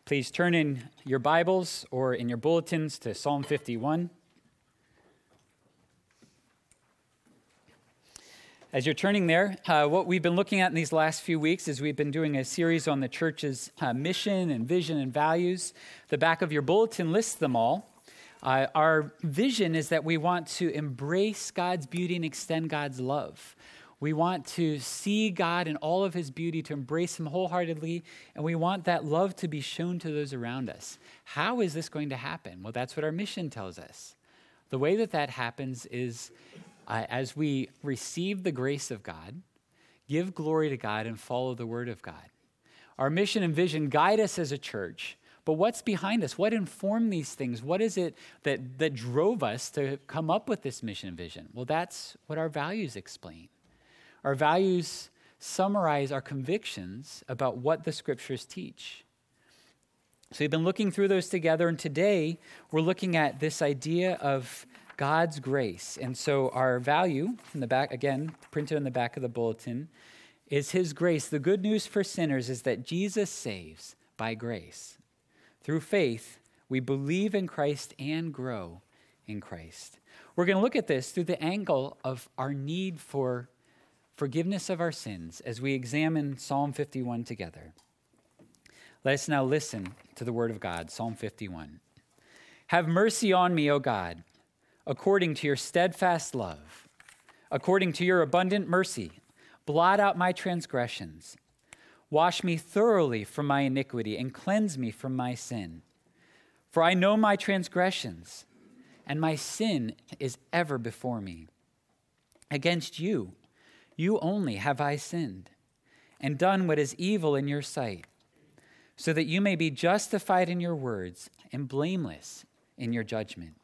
Please turn in your Bibles or in your bulletins to Psalm 51. As you're turning there, what we've been looking at in these last few weeks is we've been doing a series on the church's mission and vision and values. The back of your bulletin lists them all. Our vision is that we want to embrace God's beauty and extend God's love. We want to see God in all of his beauty, to embrace him wholeheartedly, and we want that love to be shown to those around us. How is this going to happen? Well, that's what our mission tells us. The way that happens is as we receive the grace of God, give glory to God, and follow the word of God. Our mission and vision guide us as a church, but what's behind us? What informed these things? What is it that drove us to come up with this mission and vision? Well, that's what our values explain. Our values summarize our convictions about what the scriptures teach. So we've been looking through those together, and today we're looking at this idea of God's grace. And so our value, in the back, again, printed on the back of the bulletin, is his grace. The good news for sinners is that Jesus saves by grace. Through faith, we believe in Christ and grow in Christ. We're going to look at this through the angle of our need for forgiveness of our sins as we examine Psalm 51 together. Let us now listen to the word of God, Psalm 51. Have mercy on me, O God, according to your steadfast love. According to your abundant mercy, blot out my transgressions. Wash me thoroughly from my iniquity and cleanse me from my sin. For I know my transgressions, and my sin is ever before me. Against you only have I sinned, and done what is evil in your sight, so that you may be justified in your words and blameless in your judgment.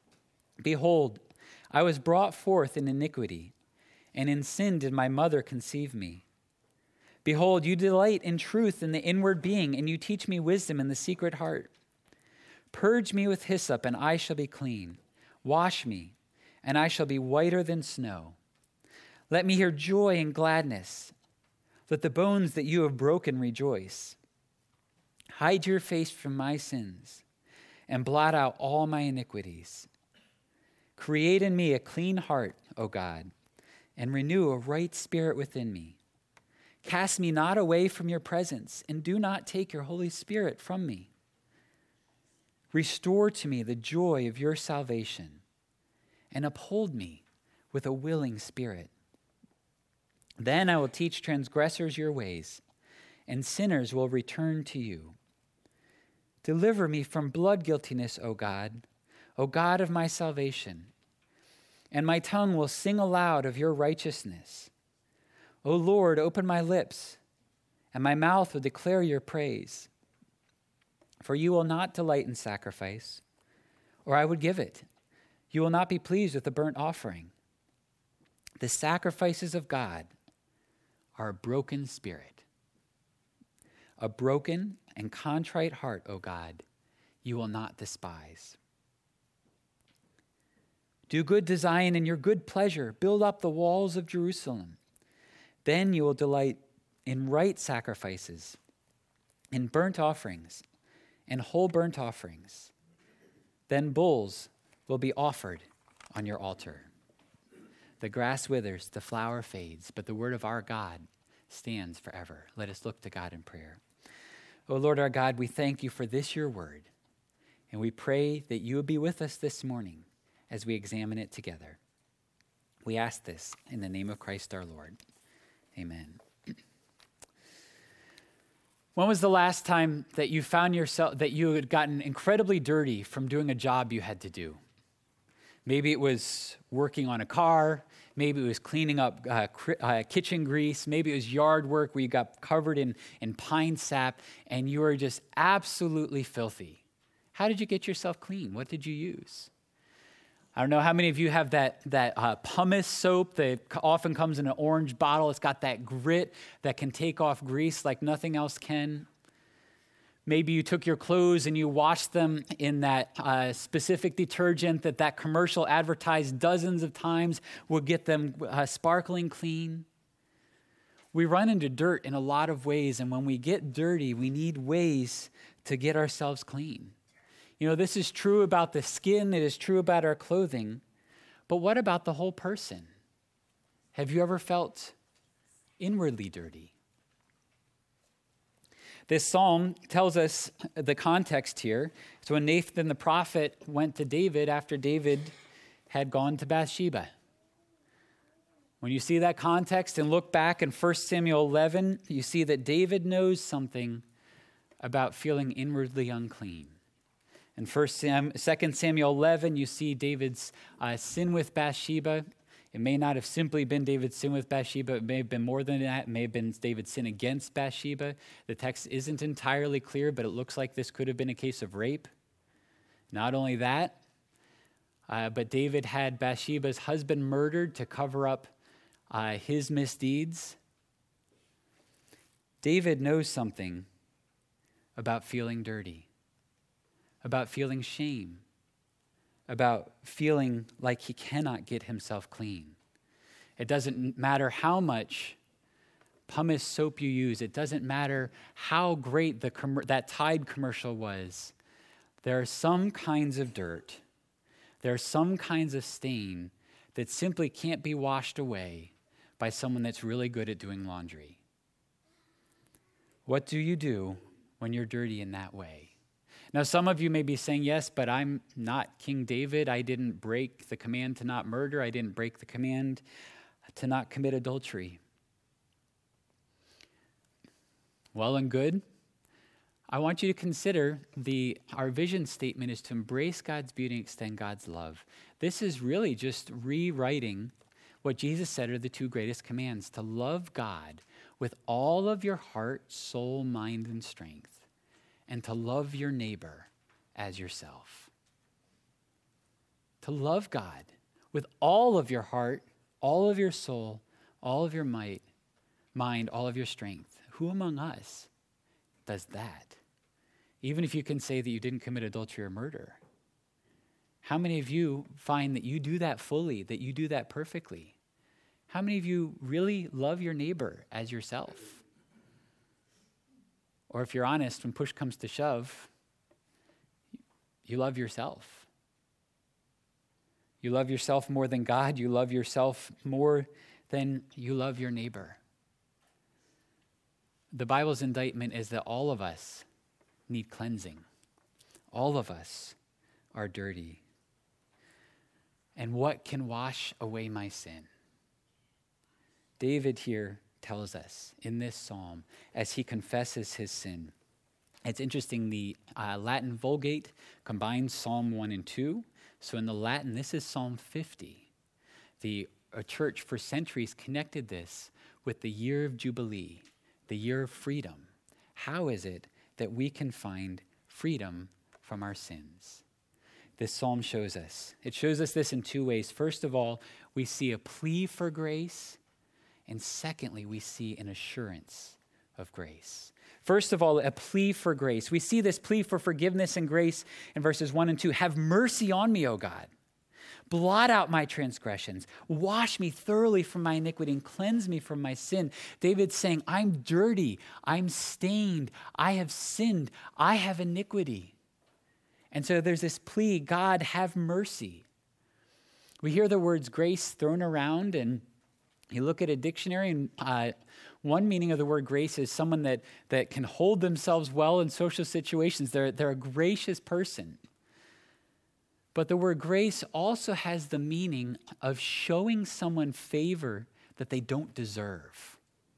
Behold, I was brought forth in iniquity, and in sin did my mother conceive me. Behold, you delight in truth in the inward being, and you teach me wisdom in the secret heart. Purge me with hyssop, and I shall be clean. Wash me, and I shall be whiter than snow. Let me hear joy and gladness. Let the bones that you have broken rejoice. Hide your face from my sins, and blot out all my iniquities. Create in me a clean heart, O God, and renew a right spirit within me. Cast me not away from your presence, and do not take your Holy Spirit from me. Restore to me the joy of your salvation, and uphold me with a willing spirit. Then I will teach transgressors your ways, and sinners will return to you. Deliver me from blood guiltiness, O God of my salvation, and my tongue will sing aloud of your righteousness. O Lord, open my lips, and my mouth will declare your praise. For you will not delight in sacrifice, or I would give it. You will not be pleased with a burnt offering. The sacrifices of God are a broken spirit. A broken and contrite heart, O God, you will not despise. Do good to Zion in your good pleasure. Build up the walls of Jerusalem. Then you will delight in right sacrifices, in burnt offerings, and whole burnt offerings. Then bulls will be offered on your altar. The grass withers, the flower fades, but the word of our God stands forever. Let us look to God in prayer. O Lord our God, we thank you for this, your word, and we pray that you would be with us this morning as we examine it together. We ask this in the name of Christ our Lord. Amen. When was the last time that you found yourself, that you had gotten incredibly dirty from doing a job you had to do? Maybe it was working on a car. Maybe it was cleaning up kitchen grease. Maybe it was yard work where you got covered in pine sap and you were just absolutely filthy. How did you get yourself clean? What did you use? I don't know how many of you have that pumice soap that often comes in an orange bottle. It's got that grit that can take off grease like nothing else can. Maybe you took your clothes and you washed them in that specific detergent that commercial advertised dozens of times would get them sparkling clean. We run into dirt in a lot of ways, and when we get dirty, we need ways to get ourselves clean. You know, this is true about the skin, it is true about our clothing, but what about the whole person? Have you ever felt inwardly dirty? This psalm tells us the context here. It's when Nathan the prophet went to David after David had gone to Bathsheba. When you see that context and look back in 1 Samuel 11, you see that David knows something about feeling inwardly unclean. In 2 Samuel 11, you see David's sin with Bathsheba. It may not have simply been David's sin with Bathsheba. It may have been more than that. It may have been David's sin against Bathsheba. The text isn't entirely clear, but it looks like this could have been a case of rape. Not only that, but David had Bathsheba's husband murdered to cover up his misdeeds. David knows something about feeling dirty, about feeling shame, about feeling like he cannot get himself clean. It doesn't matter how much pumice soap you use. It doesn't matter how great that Tide commercial was. There are some kinds of dirt, there are some kinds of stain that simply can't be washed away by someone that's really good at doing laundry. What do you do when you're dirty in that way? Now, some of you may be saying, yes, but I'm not King David. I didn't break the command to not murder. I didn't break the command to not commit adultery. Well and good. I want you to consider our vision statement is to embrace God's beauty and extend God's love. This is really just rewriting what Jesus said are the two greatest commands: to love God with all of your heart, soul, mind, and strength, and to love your neighbor as yourself. To love God with all of your heart, all of your soul, all of your mind, all of your strength. Who among us does that? Even if you can say that you didn't commit adultery or murder. How many of you find that you do that fully, that you do that perfectly? How many of you really love your neighbor as yourself? Or if you're honest, when push comes to shove, you love yourself. You love yourself more than God. You love yourself more than you love your neighbor. The Bible's indictment is that all of us need cleansing. All of us are dirty. And what can wash away my sin? David here tells us in this psalm as he confesses his sin. It's interesting, the Latin Vulgate combines Psalm 1 and 2. So in the Latin, this is Psalm 50. The church for centuries connected this with the year of Jubilee, the year of freedom. How is it that we can find freedom from our sins? This psalm shows us. It shows us this in two ways. First of all, we see a plea for grace. And secondly, we see an assurance of grace. First of all, a plea for grace. We see this plea for forgiveness and grace in verses 1 and 2. Have mercy on me, O God. Blot out my transgressions. Wash me thoroughly from my iniquity and cleanse me from my sin. David's saying, I'm dirty. I'm stained. I have sinned. I have iniquity. And so there's this plea, God, have mercy. We hear the words grace thrown around, and you look at a dictionary, and one meaning of the word grace is someone that can hold themselves well in social situations. They're a gracious person. But the word grace also has the meaning of showing someone favor that they don't deserve.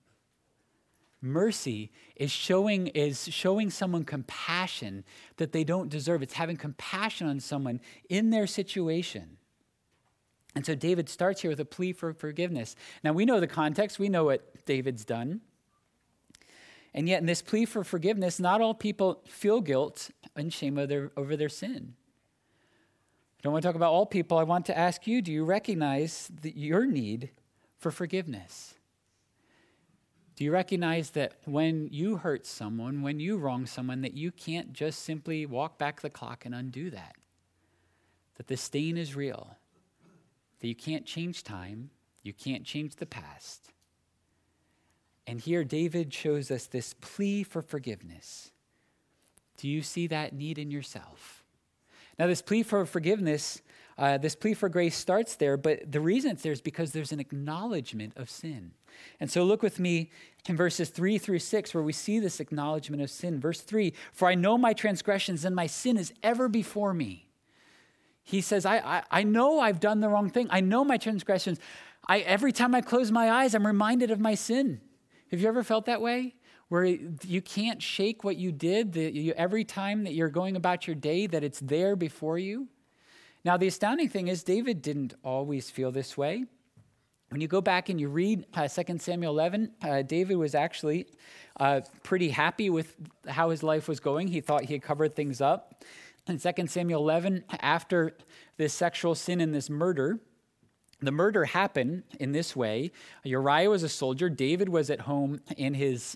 Mercy is showing someone compassion that they don't deserve. It's having compassion on someone in their situation. And so David starts here with a plea for forgiveness. Now, we know the context. We know what David's done. And yet in this plea for forgiveness, not all people feel guilt and shame over their sin. I don't want to talk about all people. I want to ask you, do you recognize your need for forgiveness? Do you recognize that when you hurt someone, when you wrong someone, that you can't just simply walk back the clock and undo that? That the stain is real? That you can't change time, you can't change the past. And here David shows us this plea for forgiveness. Do you see that need in yourself? Now, this plea for forgiveness, this plea for grace starts there, but the reason it's there is because there's an acknowledgement of sin. And so look with me in verses 3 through 6, where we see this acknowledgement of sin. Verse 3, "For I know my transgressions and my sin is ever before me." He says, I know I've done the wrong thing. I know my transgressions. Every time I close my eyes, I'm reminded of my sin. Have you ever felt that way? Where you can't shake what you did, every time that you're going about your day, that it's there before you? Now, the astounding thing is David didn't always feel this way. When you go back and you read 2 Samuel 11, David was actually pretty happy with how his life was going. He thought he had covered things up. In 2 Samuel 11, after this sexual sin and this murder, the murder happened in this way. Uriah was a soldier. David was at home in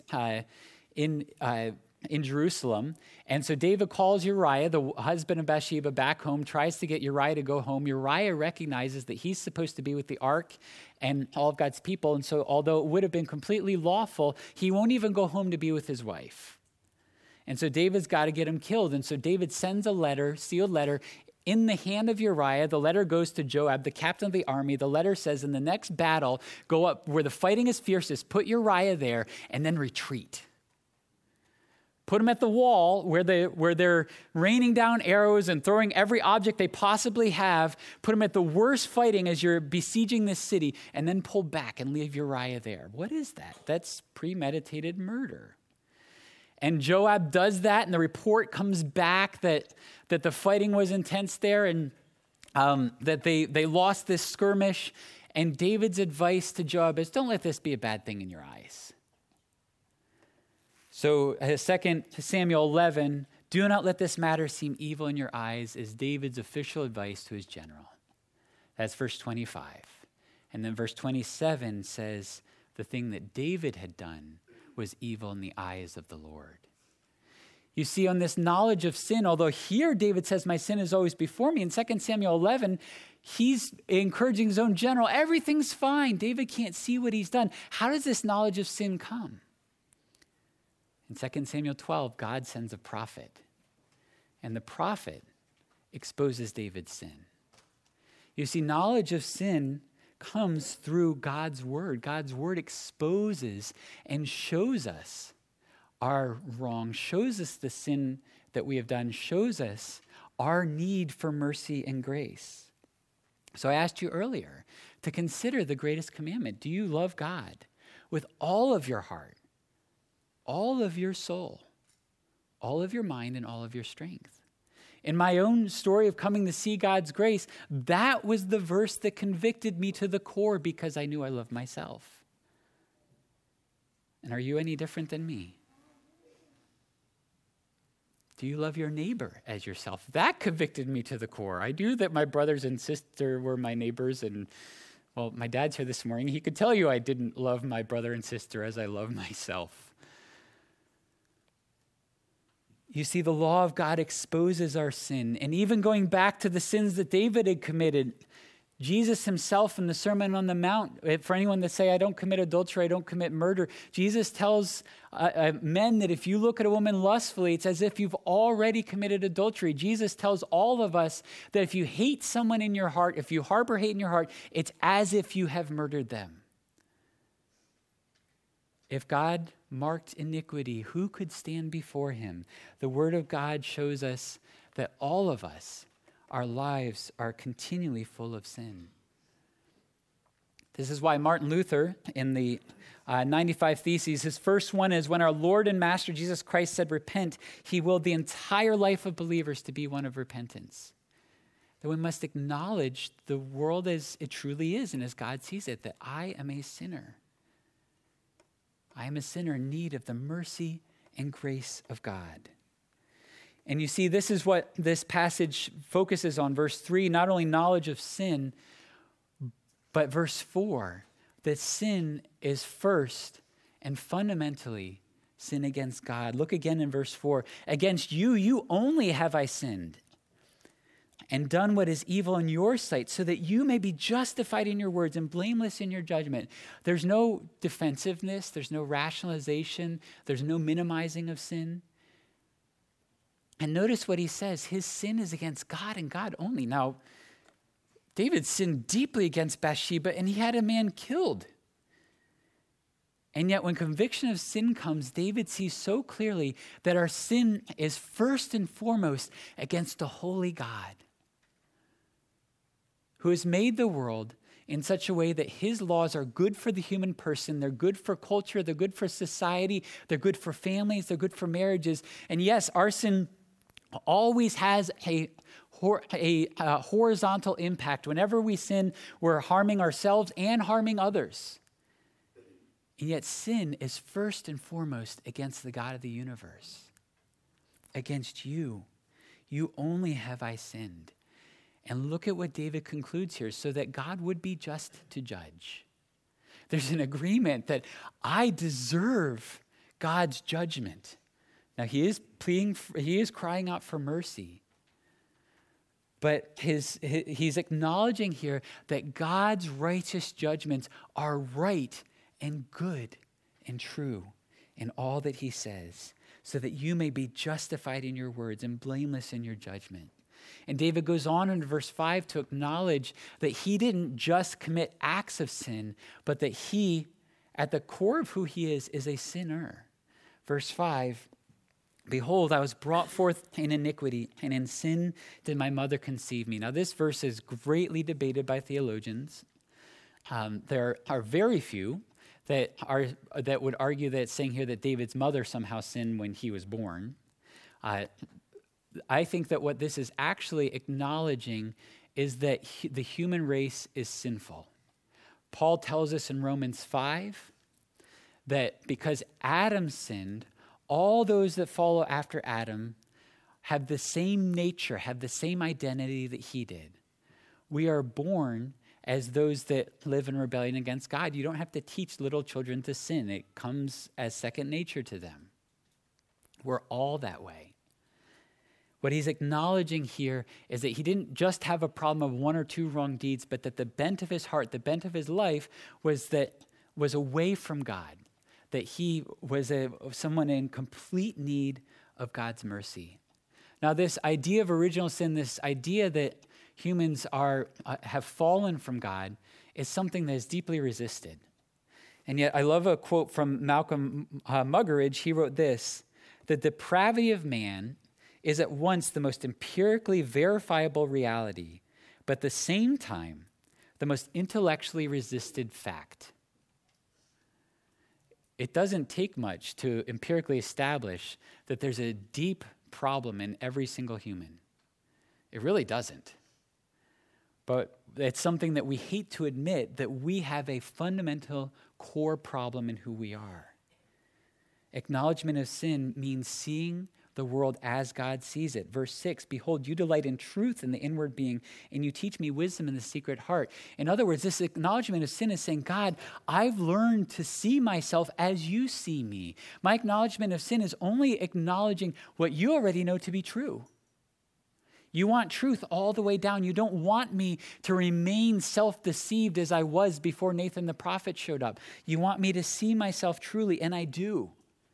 Jerusalem. And so David calls Uriah, the husband of Bathsheba, back home, tries to get Uriah to go home. Uriah recognizes that he's supposed to be with the ark and all of God's people. And so although it would have been completely lawful, he won't even go home to be with his wife. And so David's got to get him killed. And so David sends a letter, sealed letter, in the hand of Uriah. The letter goes to Joab, the captain of the army. The letter says, in the next battle, go up where the fighting is fiercest, put Uriah there, and then retreat. Put him at the wall where they're raining down arrows and throwing every object they possibly have. Put him at the worst fighting as you're besieging this city, and then pull back and leave Uriah there. What is that? That's premeditated murder. And Joab does that, and the report comes back that the fighting was intense there, and that they lost this skirmish. And David's advice to Joab is, don't let this be a bad thing in your eyes. So 2 Samuel 11, do not let this matter seem evil in your eyes, is David's official advice to his general. That's verse 25. And then verse 27 says, the thing that David had done was evil in the eyes of the Lord. You see, on this knowledge of sin, although here David says, my sin is always before me, in 2 Samuel 11, he's encouraging his own general, everything's fine. David can't see what he's done. How does this knowledge of sin come? In 2 Samuel 12, God sends a prophet, and the prophet exposes David's sin. You see, knowledge of sin comes through God's word. God's word exposes and shows us our wrong, shows us the sin that we have done, shows us our need for mercy and grace. So I asked you earlier to consider the greatest commandment. Do you love God with all of your heart, all of your soul, all of your mind, and all of your strength? In my own story of coming to see God's grace, that was the verse that convicted me to the core because I knew I loved myself. And are you any different than me? Do you love your neighbor as yourself? That convicted me to the core. I knew that my brothers and sister were my neighbors, and well, my dad's here this morning. He could tell you I didn't love my brother and sister as I love myself. You see, the law of God exposes our sin. And even going back to the sins that David had committed, Jesus himself in the Sermon on the Mount, for anyone that say, I don't commit adultery, I don't commit murder, Jesus tells men that if you look at a woman lustfully, it's as if you've already committed adultery. Jesus tells all of us that if you hate someone in your heart, if you harbor hate in your heart, it's as if you have murdered them. If God marked iniquity, who could stand before him? The word of God shows us that all of us, our lives are continually full of sin. This is why Martin Luther, in the 95 Theses, his first one is, when our Lord and Master Jesus Christ said, repent, he willed the entire life of believers to be one of repentance. That we must acknowledge the world as it truly is and as God sees it, that I am a sinner. I am a sinner in need of the mercy and grace of God. And you see, this is what this passage focuses on. Verse 3, not only knowledge of sin, but verse 4, that sin is first and fundamentally sin against God. Look again in verse 4. Against you only have I sinned and done what is evil in your sight, so that you may be justified in your words and blameless in your judgment. There's no defensiveness. There's no rationalization. There's no minimizing of sin. And notice what he says. His sin is against God and God only. Now, David sinned deeply against Bathsheba, and he had a man killed. And yet when conviction of sin comes, David sees so clearly that our sin is first and foremost against a holy God who has made the world in such a way that his laws are good for the human person, they're good for culture, they're good for society, they're good for families, they're good for marriages. And yes, our sin always has a horizontal impact. Whenever we sin, we're harming ourselves and harming others. And yet sin is first and foremost against the God of the universe. Against you. You only have I sinned. And look at what David concludes here, so that God would be just to judge. There's an agreement that I deserve God's judgment. Now he is crying out for mercy. But he's acknowledging here that God's righteous judgments are right and good and true in all that he says, so that you may be justified in your words and blameless in your judgment. And David goes on in verse 5 to acknowledge that he didn't just commit acts of sin, but that he, at the core of who he is a sinner. Verse 5, behold, I was brought forth in iniquity, and in sin did my mother conceive me. Now, this verse is greatly debated by theologians. There are very few that would argue that it's saying here that David's mother somehow sinned when he was born. I think that what this is actually acknowledging is that the human race is sinful. Paul tells us in Romans 5 that because Adam sinned, all those that follow after Adam have the same nature, have the same identity that he did. We are born as those that live in rebellion against God. You don't have to teach little children to sin. It comes as second nature to them. We're all that way. What he's acknowledging here is that he didn't just have a problem of one or two wrong deeds, but that the bent of his heart, the bent of his life was away from God, that he was someone in complete need of God's mercy. Now, this idea of original sin, this idea that humans have fallen from God, is something that is deeply resisted. And yet, I love a quote from Malcolm Muggeridge. He wrote this: "The depravity of man is at once the most empirically verifiable reality, but at the same time, the most intellectually resisted fact." It doesn't take much to empirically establish that there's a deep problem in every single human. It really doesn't. But it's something that we hate to admit, that we have a fundamental core problem in who we are. Acknowledgement of sin means seeing the world as God sees it. Verse 6, behold, you delight in truth in the inward being, and you teach me wisdom in the secret heart. In other words, this acknowledgement of sin is saying, God, I've learned to see myself as you see me. My acknowledgement of sin is only acknowledging what you already know to be true. You want truth all the way down. You don't want me to remain self-deceived as I was before Nathan the prophet showed up. You want me to see myself truly, and I do.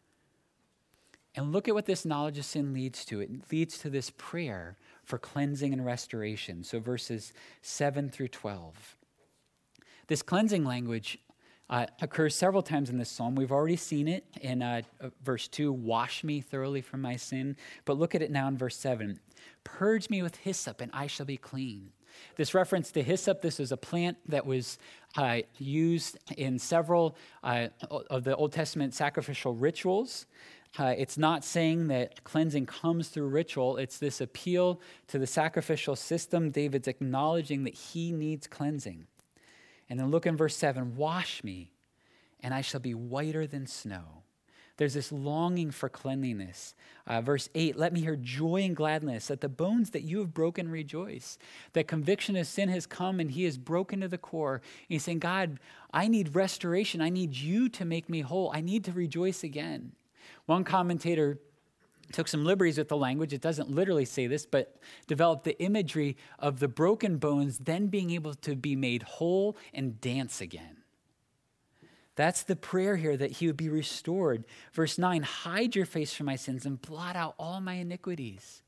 And look at what this knowledge of sin leads to. It leads to this prayer for cleansing and restoration. So verses 7 through 12. This cleansing language occurs several times in this psalm. We've already seen it in verse 2, wash me thoroughly from my sin. But look at it now in verse 7. Purge me with hyssop and I shall be clean. This reference to hyssop, this is a plant that was used in several of the Old Testament sacrificial rituals. It's not saying that cleansing comes through ritual. It's this appeal to the sacrificial system. David's acknowledging that he needs cleansing. And then look in verse 7, wash me, and I shall be whiter than snow. There's this longing for cleanliness. Verse 8, let me hear joy and gladness, that the bones that you have broken rejoice. That conviction of sin has come and he is broken to the core. And he's saying, God, I need restoration. I need you to make me whole. I need to rejoice again. One commentator took some liberties with the language. It doesn't literally say this, but developed the imagery of the broken bones then being able to be made whole and dance again. That's the prayer here, that he would be restored. Verse 9, hide your face from my sins and blot out all my iniquities.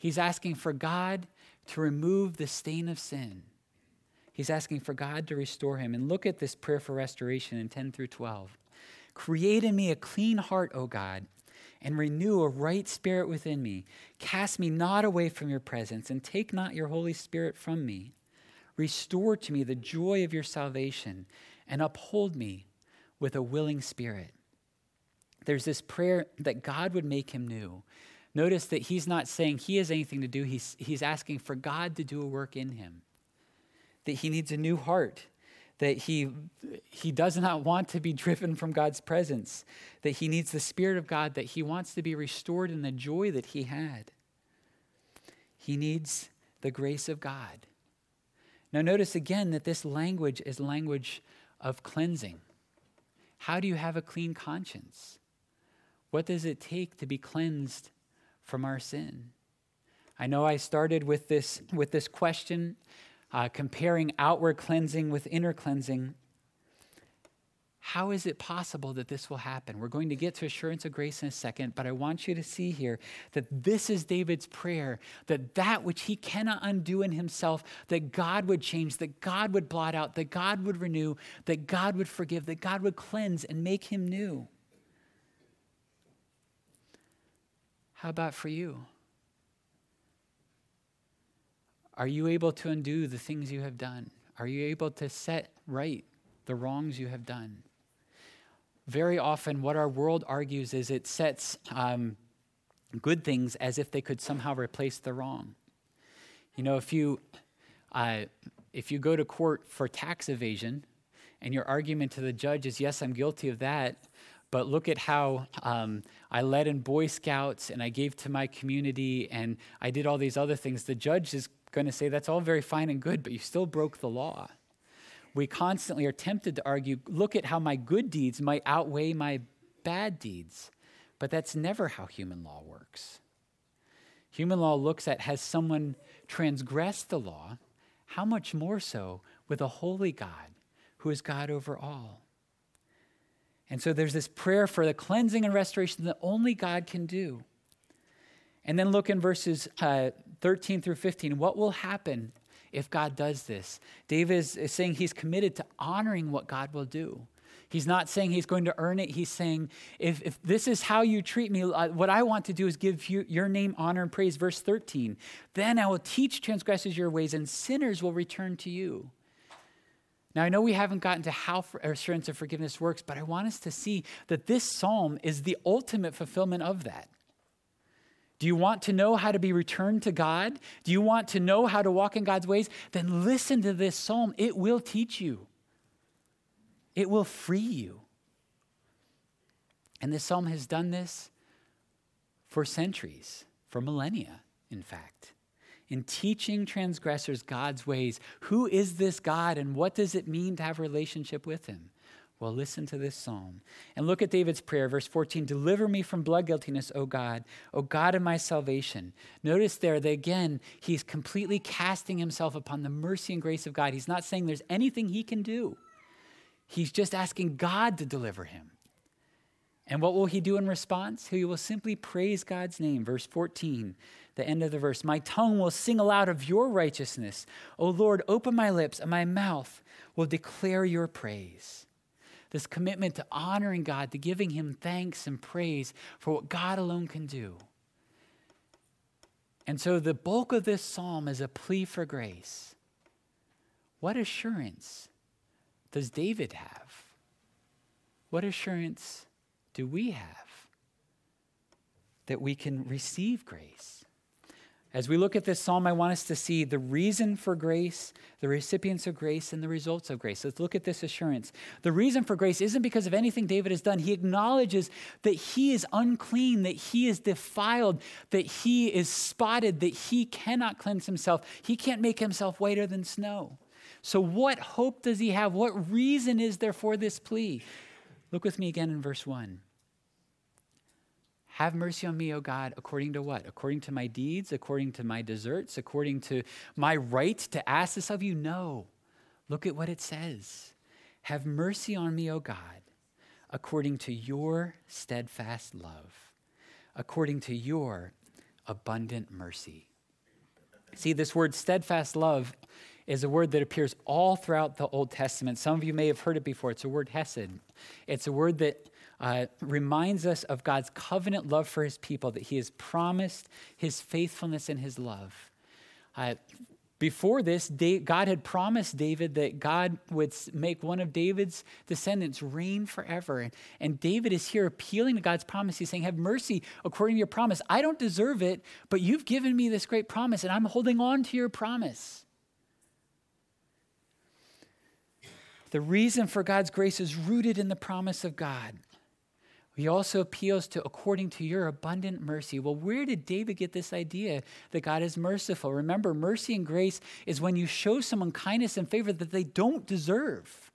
He's asking for God to remove the stain of sin. He's asking for God to restore him. And look at this prayer for restoration in 10 through 12. Create in me a clean heart, O God, and renew a right spirit within me. Cast me not away from your presence, and take not your Holy Spirit from me. Restore to me the joy of your salvation, and uphold me with a willing spirit. There's this prayer that God would make him new. Notice that he's not saying he has anything to do. He's asking for God to do a work in him. That he needs a new heart. That he does not want to be driven from God's presence. That he needs the Spirit of God, that he wants to be restored in the joy that he had. He needs the grace of God. Now notice again that this language is language of cleansing. How do you have a clean conscience? What does it take to be cleansed from our sin? I know I started with this question, comparing outward cleansing with inner cleansing. How is it possible that this will happen? We're going to get to assurance of grace in a second, but I want you to see here that this is David's prayer, that which he cannot undo in himself, that God would change, that God would blot out, that God would renew, that God would forgive, that God would cleanse and make him new. How about for you? Are you able to undo the things you have done? Are you able to set right the wrongs you have done? Very often what our world argues is it sets good things as if they could somehow replace the wrong. You know, if you go to court for tax evasion and your argument to the judge is, yes, I'm guilty of that, but look at how I led in Boy Scouts and I gave to my community and I did all these other things, the judge is going to say that's all very fine and good, but you still broke the law. We constantly are tempted to argue, look at how my good deeds might outweigh my bad deeds. But that's never how human law works. Human law looks at, has someone transgressed the law? How much more so with a holy God who is God over all? And so there's this prayer for the cleansing and restoration that only God can do. And then look in verses 13 through 15. What will happen if God does this? David is saying he's committed to honoring what God will do. He's not saying he's going to earn it. He's saying, if this is how you treat me, what I want to do is give you your name, honor, and praise. Verse 13, then I will teach transgressors your ways, and sinners will return to you. Now, I know we haven't gotten to how assurance of forgiveness works, but I want us to see that this psalm is the ultimate fulfillment of that. Do you want to know how to be returned to God? Do you want to know how to walk in God's ways? Then listen to this psalm. It will teach you. It will free you. And this psalm has done this for centuries, for millennia, in fact, in teaching transgressors God's ways. Who is this God and what does it mean to have a relationship with him? Well, listen to this psalm. And look at David's prayer, verse 14. Deliver me from blood guiltiness, O God of my salvation. Notice there that again, he's completely casting himself upon the mercy and grace of God. He's not saying there's anything he can do. He's just asking God to deliver him. And what will he do in response? He will simply praise God's name. Verse 14, the end of the verse. My tongue will sing aloud of your righteousness. O Lord, open my lips, and my mouth will declare your praise. This commitment to honoring God, to giving him thanks and praise for what God alone can do. And so the bulk of this psalm is a plea for grace. What assurance does David have? What assurance do we have that we can receive grace? As we look at this psalm, I want us to see the reason for grace, the recipients of grace, and the results of grace. Let's look at this assurance. The reason for grace isn't because of anything David has done. He acknowledges that he is unclean, that he is defiled, that he is spotted, that he cannot cleanse himself. He can't make himself whiter than snow. So what hope does he have? What reason is there for this plea? Look with me again in verse 1. Have mercy on me, O God, according to what? According to my deeds, according to my deserts, according to my right to ask this of you? No. Look at what it says. Have mercy on me, O God, according to your steadfast love, according to your abundant mercy. See, this word steadfast love is a word that appears all throughout the Old Testament. Some of you may have heard it before. It's a word hesed. It's a word that reminds us of God's covenant love for his people, that he has promised his faithfulness and his love. Before this, God had promised David that God would make one of David's descendants reign forever. And David is here appealing to God's promise. He's saying, have mercy according to your promise. I don't deserve it, but you've given me this great promise, and I'm holding on to your promise. The reason for God's grace is rooted in the promise of God. He also appeals to according to your abundant mercy. Well, where did David get this idea that God is merciful? Remember, mercy and grace is when you show someone kindness and favor that they don't deserve.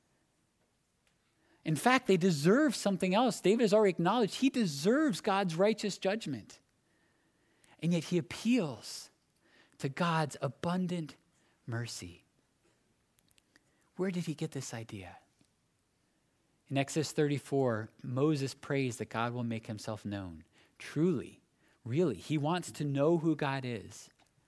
In fact, they deserve something else. David has already acknowledged he deserves God's righteous judgment. And yet he appeals to God's abundant mercy. Where did he get this idea? In Exodus 34, Moses prays that God will make himself known. Truly, really, he wants to know who God is.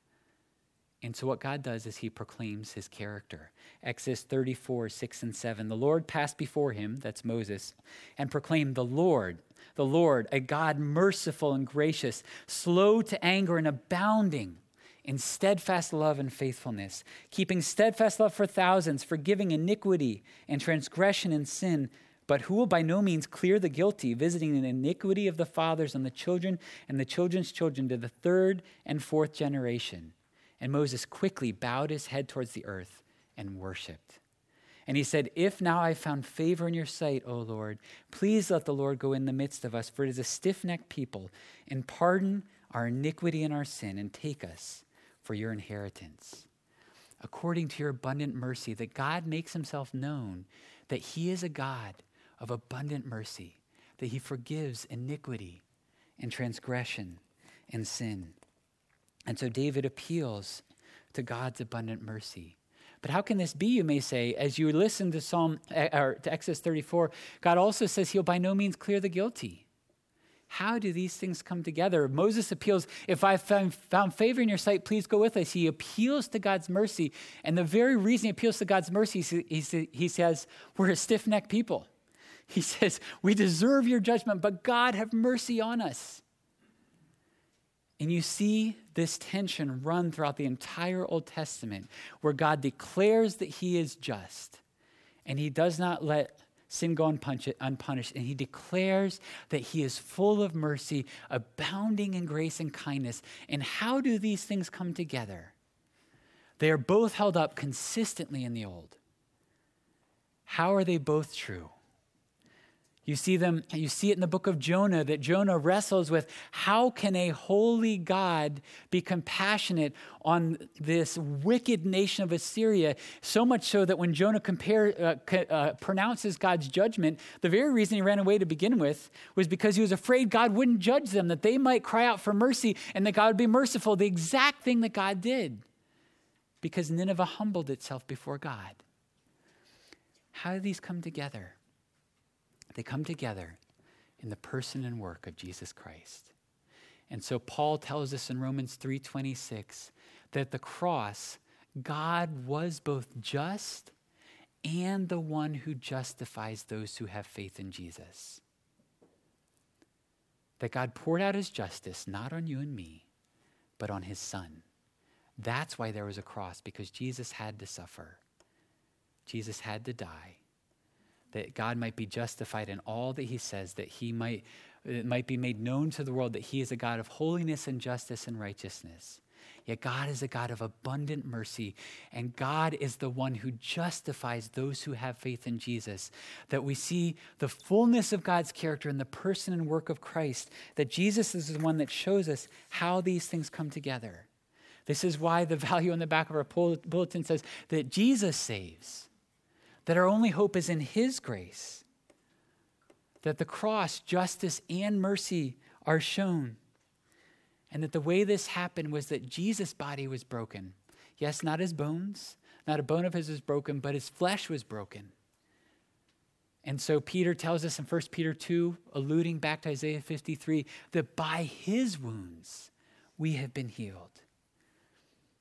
And so what God does is he proclaims his character. Exodus 34, 6 and 7. The Lord passed before him, that's Moses, and proclaimed, the Lord, a God merciful and gracious, slow to anger and abounding in steadfast love and faithfulness, keeping steadfast love for thousands, forgiving iniquity and transgression and sin, but who will by no means clear the guilty, visiting the iniquity of the fathers on the children and the children's children to the third and fourth generation. And Moses quickly bowed his head towards the earth and worshiped. And he said, if now I found favor in your sight, O Lord, please let the Lord go in the midst of us, for it is a stiff-necked people, and pardon our iniquity and our sin, and take us for your inheritance. According to your abundant mercy, that God makes himself known, that he is a God of abundant mercy, that he forgives iniquity and transgression and sin. And so David appeals to God's abundant mercy. But how can this be, you may say, as you listen to to Exodus 34, God also says he'll by no means clear the guilty. How do these things come together? Moses appeals, if I found favor in your sight, please go with us. He appeals to God's mercy. And the very reason he appeals to God's mercy, he says, we're a stiff-necked people. He says, we deserve your judgment, but God have mercy on us. And you see this tension run throughout the entire Old Testament, where God declares that he is just, and he does not let sin go unpunished, and he declares that he is full of mercy, abounding in grace and kindness. And how do these things come together? They are both held up consistently in the Old. How are they both true? You see it in the book of Jonah, that Jonah wrestles with how can a holy God be compassionate on this wicked nation of Assyria, so much so that when Jonah pronounces God's judgment, the very reason he ran away to begin with was because he was afraid God wouldn't judge them, that they might cry out for mercy and that God would be merciful, the exact thing that God did, because Nineveh humbled itself before God. How do these come together? They come together in the person and work of Jesus Christ. And so Paul tells us in Romans 3:26 that at the cross, God was both just and the one who justifies those who have faith in Jesus. That God poured out his justice not on you and me, but on his Son. That's why there was a cross, because Jesus had to suffer. Jesus had to die, that God might be justified in all that he says, that it might be made known to the world that he is a God of holiness and justice and righteousness. Yet God is a God of abundant mercy, and God is the one who justifies those who have faith in Jesus. That we see the fullness of God's character in the person and work of Christ, that Jesus is the one that shows us how these things come together. This is why the value on the back of our bulletin says that Jesus saves, that our only hope is in his grace, that the cross, justice, and mercy are shown, and that the way this happened was that Jesus' body was broken. Yes, not his bones, not a bone of his was broken, but his flesh was broken. And so Peter tells us in 1 Peter 2, alluding back to Isaiah 53, that by his wounds we have been healed.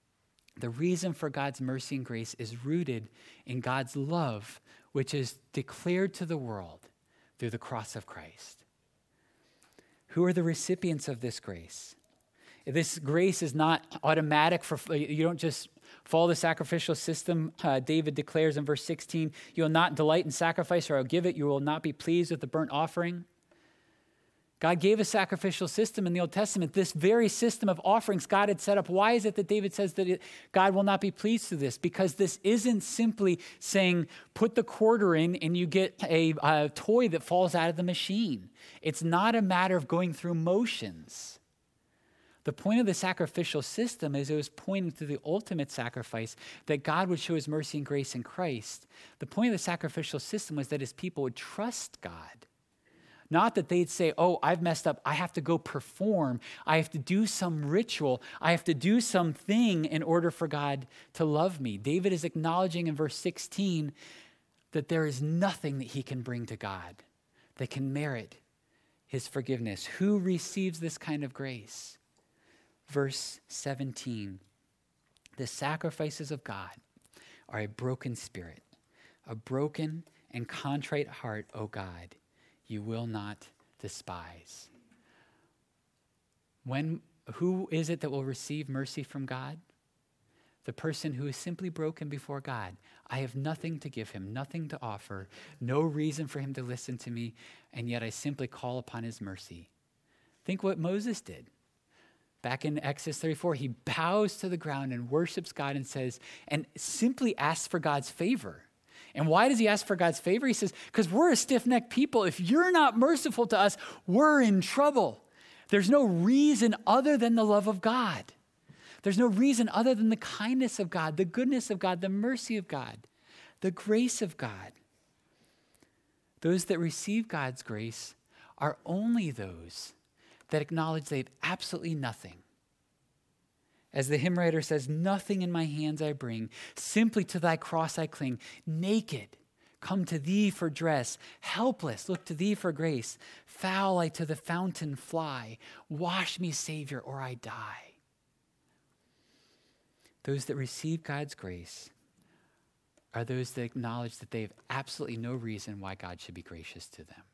The reason for God's mercy and grace is rooted in God's love, which is declared to the world through the cross of Christ. Who are the recipients of this grace? This grace is not automatic. You don't just follow the sacrificial system. David declares in verse 16, you will not delight in sacrifice, or I'll give it. You will not be pleased with the burnt offering. God gave a sacrificial system in the Old Testament. This very system of offerings God had set up. Why is it that David says that God will not be pleased with this? Because this isn't simply saying, put the quarter in and you get a toy that falls out of the machine. It's not a matter of going through motions. The point of the sacrificial system is it was pointing to the ultimate sacrifice, that God would show his mercy and grace in Christ. The point of the sacrificial system was that his people would trust God. Not that they'd say, oh, I've messed up. I have to go perform. I have to do some ritual. I have to do something in order for God to love me. David is acknowledging in verse 16 that there is nothing that he can bring to God that can merit his forgiveness. Who receives this kind of grace? Verse 17, the sacrifices of God are a broken spirit, a broken and contrite heart, O God, you will not despise. Who is it that will receive mercy from God? The person who is simply broken before God. I have nothing to give him, nothing to offer, no reason for him to listen to me, and yet I simply call upon his mercy. Think what Moses did. Back in Exodus 34, he bows to the ground and worships God and simply asks for God's favor. And why does he ask for God's favor? He says, because we're a stiff-necked people. If you're not merciful to us, we're in trouble. There's no reason other than the love of God. There's no reason other than the kindness of God, the goodness of God, the mercy of God, the grace of God. Those that receive God's grace are only those that acknowledge they have absolutely nothing. As the hymn writer says, nothing in my hands I bring, simply to thy cross I cling. Naked, come to thee for dress. Helpless, look to thee for grace. Foul, I to the fountain fly. Wash me, Savior, or I die. Those that receive God's grace are those that acknowledge that they have absolutely no reason why God should be gracious to them.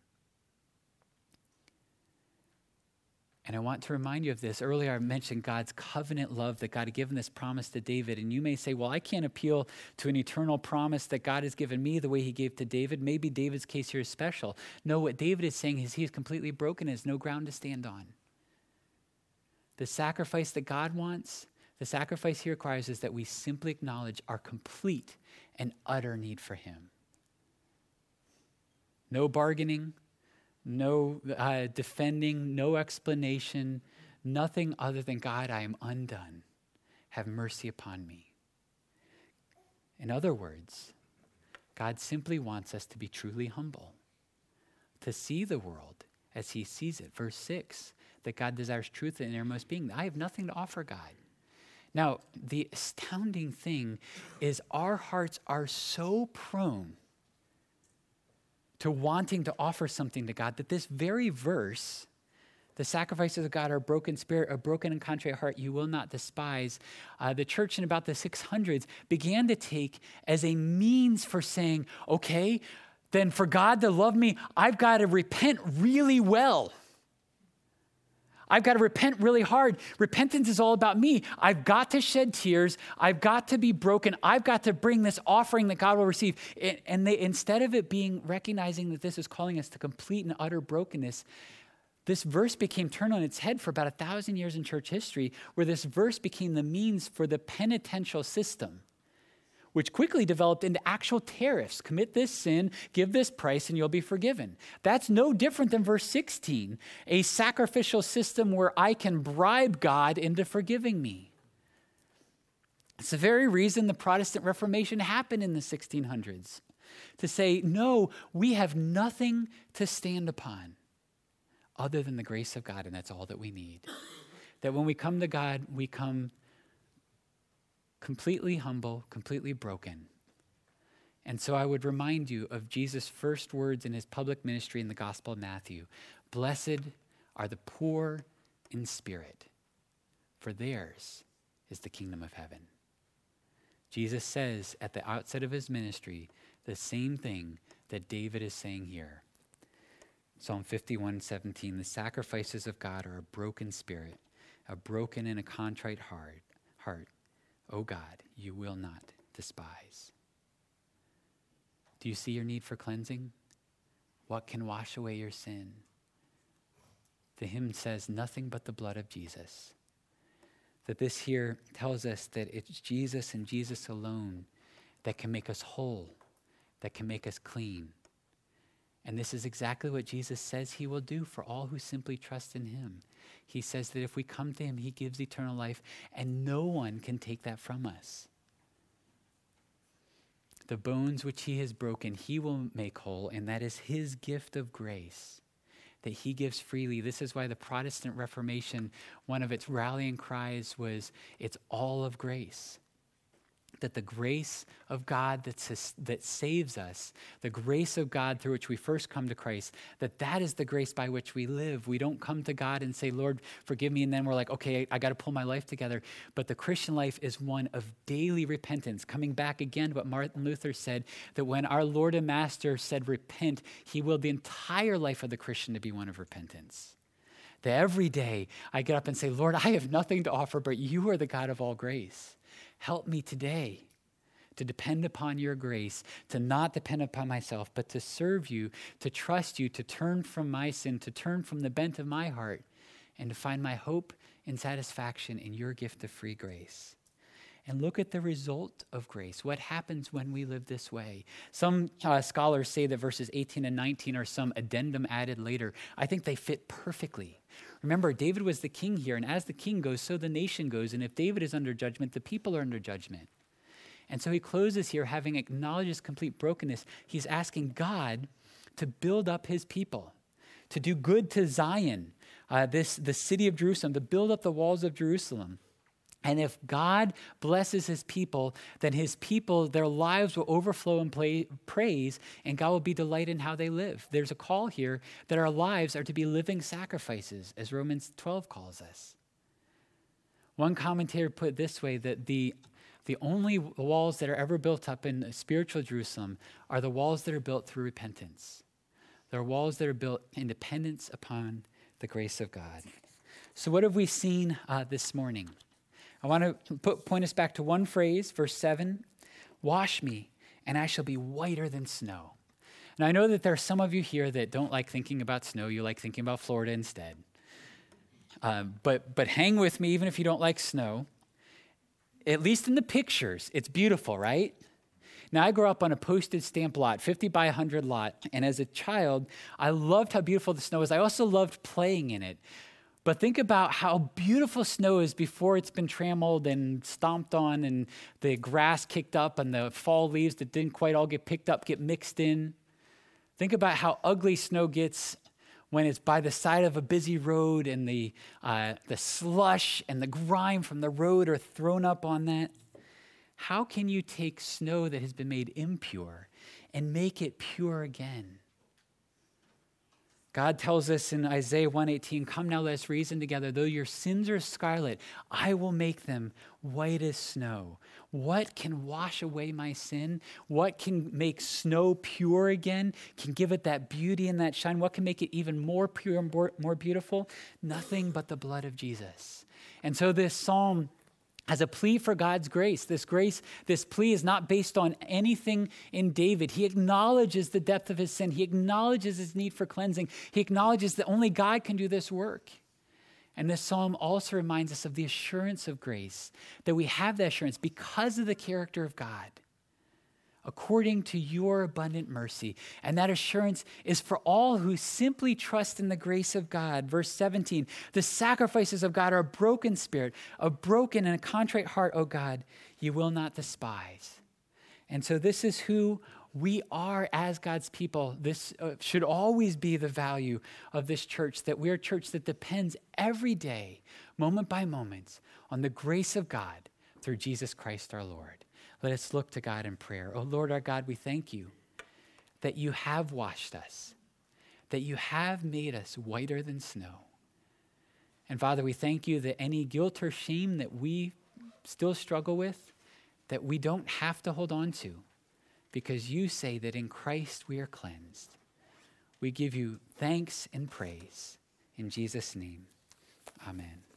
And I want to remind you of this. Earlier I mentioned God's covenant love, that God had given this promise to David. And you may say, well, I can't appeal to an eternal promise that God has given me the way he gave to David. Maybe David's case here is special. No, what David is saying is he is completely broken and has no ground to stand on. The sacrifice that God wants, the sacrifice he requires is that we simply acknowledge our complete and utter need for him. No bargaining. No defending, no explanation, nothing other than, God, I am undone. Have mercy upon me. In other words, God simply wants us to be truly humble, to see the world as he sees it. Verse 6, that God desires truth in innermost being. I have nothing to offer God. Now, the astounding thing is our hearts are so prone to wanting to offer something to God, that this very verse, the sacrifices of God are a broken spirit, a broken and contrite heart you will not despise, the church in about the 600s began to take as a means for saying, okay, then for God to love me, I've got to repent really well. I've got to repent really hard. Repentance is all about me. I've got to shed tears. I've got to be broken. I've got to bring this offering that God will receive. And they, instead of it being recognizing that this is calling us to complete and utter brokenness, this verse became turned on its head for about 1,000 years in church history, where this verse became the means for the penitential system, which quickly developed into actual tariffs. Commit this sin, give this price, and you'll be forgiven. That's no different than verse 16, a sacrificial system where I can bribe God into forgiving me. It's the very reason the Protestant Reformation happened in the 1600s, to say, no, we have nothing to stand upon other than the grace of God, and that's all that we need. That when we come to God, we come completely humble, completely broken. And so I would remind you of Jesus' first words in his public ministry in the Gospel of Matthew. Blessed are the poor in spirit, for theirs is the kingdom of heaven. Jesus says at the outset of his ministry the same thing that David is saying here. Psalm 51:17, the sacrifices of God are a broken spirit, a broken and a contrite heart. O God, you will not despise. Do you see your need for cleansing? What can wash away your sin? The hymn says, nothing but the blood of Jesus. That this here tells us that it's Jesus and Jesus alone that can make us whole, that can make us clean. And this is exactly what Jesus says he will do for all who simply trust in him. He says that if we come to him, he gives eternal life, and no one can take that from us. The bones which he has broken, he will make whole, and that is his gift of grace that he gives freely. This is why the Protestant Reformation, one of its rallying cries was, it's all of grace. That the grace of God that saves us, the grace of God through which we first come to Christ, that is the grace by which we live. We don't come to God and say, Lord, forgive me, and then we're like, okay, I got to pull my life together. But the Christian life is one of daily repentance. Coming back again, what Martin Luther said, that when our Lord and Master said repent, he willed the entire life of the Christian to be one of repentance. That every day I get up and say, Lord, I have nothing to offer, but you are the God of all grace. Help me today to depend upon your grace, to not depend upon myself, but to serve you, to trust you, to turn from my sin, to turn from the bent of my heart, and to find my hope and satisfaction in your gift of free grace. And look at the result of grace. What happens when we live this way? Some scholars say that verses 18 and 19 are some addendum added later. I think they fit perfectly. Remember, David was the king here, and as the king goes, so the nation goes. And if David is under judgment, the people are under judgment. And so he closes here, having acknowledged his complete brokenness. He's asking God to build up his people, to do good to Zion, the city of Jerusalem, to build up the walls of Jerusalem. And if God blesses his people, then his people, their lives will overflow in praise, and God will be delighted in how they live. There's a call here that our lives are to be living sacrifices, as Romans 12 calls us. One commentator put it this way, that the only walls that are ever built up in spiritual Jerusalem are the walls that are built through repentance. They're walls that are built in dependence upon the grace of God. So what have we seen this morning? I want to point us back to one phrase, verse 7, wash me, and I shall be whiter than snow. And I know that there are some of you here that don't like thinking about snow. You like thinking about Florida instead. But hang with me, even if you don't like snow. At least in the pictures, it's beautiful, right? Now, I grew up on a postage stamp lot, 50 by 100 lot, and as a child, I loved how beautiful the snow was. I also loved playing in it. But think about how beautiful snow is before it's been trammeled and stomped on and the grass kicked up and the fall leaves that didn't quite all get picked up get mixed in. Think about how ugly snow gets when it's by the side of a busy road and the slush and the grime from the road are thrown up on that. How can you take snow that has been made impure and make it pure again? God tells us in Isaiah 1:18, come now, let us reason together. Though your sins are scarlet, I will make them white as snow. What can wash away my sin? What can make snow pure again? Can give it that beauty and that shine? What can make it even more pure and more beautiful? Nothing but the blood of Jesus. And so this psalm as a plea for God's grace. This plea is not based on anything in David. He acknowledges the depth of his sin. He acknowledges his need for cleansing. He acknowledges that only God can do this work. And this psalm also reminds us of the assurance of grace, that we have that assurance because of the character of God, according to your abundant mercy. And that assurance is for all who simply trust in the grace of God. Verse 17, the sacrifices of God are a broken spirit, a broken and a contrite heart, O God, you will not despise. And so this is who we are as God's people. This should always be the value of this church, that we're a church that depends every day, moment by moment, on the grace of God through Jesus Christ our Lord. Let us look to God in prayer. Oh Lord our God, we thank you that you have washed us, that you have made us whiter than snow. And Father, we thank you that any guilt or shame that we still struggle with, that we don't have to hold on to, because you say that in Christ we are cleansed. We give you thanks and praise. In Jesus' name, amen.